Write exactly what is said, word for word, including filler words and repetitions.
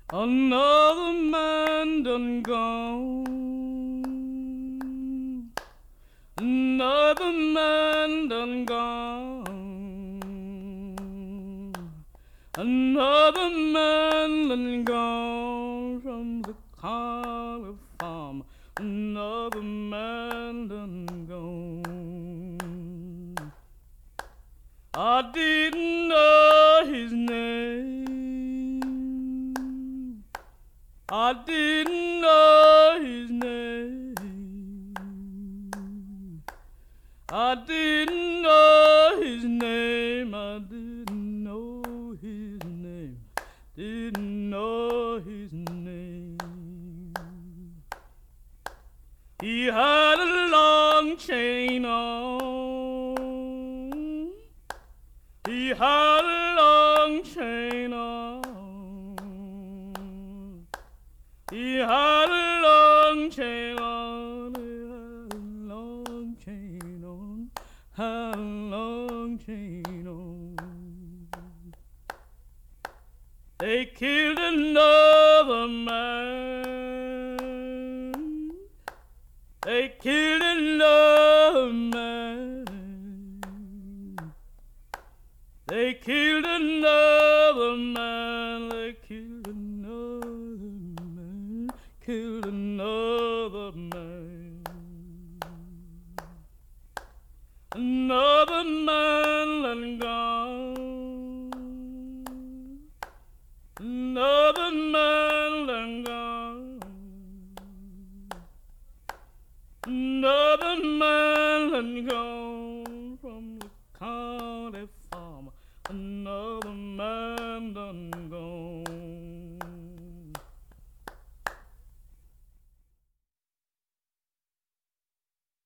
Another man done gone. Another man done gone. Another man done gone from the Carter farm. Another man done gone. I didn't know his name. I didn't know his name. I didn't know his name. I didn't know his name. Didn't know his name. He had a long chain on. He had a long chain on. He had a long chain on. He had a long chain on. Had a long chain on. They killed another man. They killed another man. They killed another man. They killed another man. Killed another man. Another man done gone. Another man done gone. Another man done gone from the county farm. Another man done gone.